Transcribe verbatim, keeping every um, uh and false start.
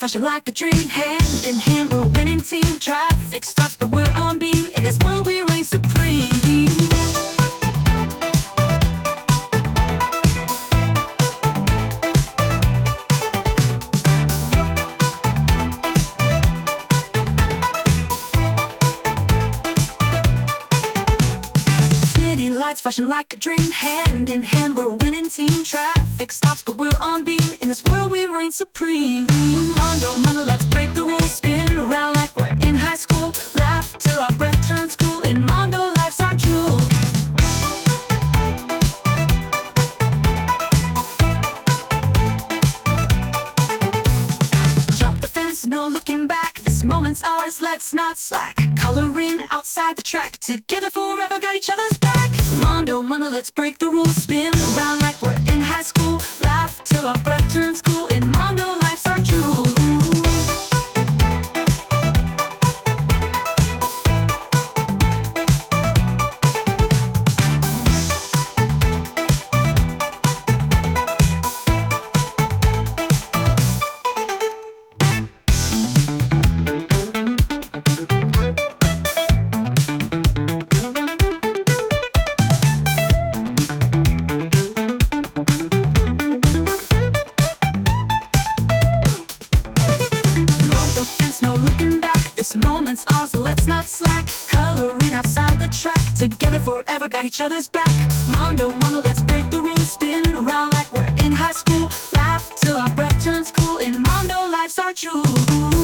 flashing like a dream. Hand in hand, we're winning team. Traffic stops, but we're on beam. In this world, we reign supreme. City lights flashing like a dream. Hand in hand, we're winning team. Traffic stops, but we're on beam. In this world, we reign supreme. Mondo, Mondo, let's break the rules. Spin around like we're in high school. Laugh till our breath turns cool. In Mondo, life's our jewel. Jump the fence, no looking back. This moment's ours, let's not slack. Coloring outside the track. Together forever, got each other's back. Mondo, Mondo, let's break the rules. Spin around like we're in high school. Laugh till our breath turns cool. In Mondo, life's our jewel. No looking back, this moment's ours, so let's not slack. Coloring outside the track, together forever, got each other's back. Mondo, Mondo, let's break the rules. Spin around like we're in high school. Laugh till our breath turns cool. In Mondo, life's our jewel.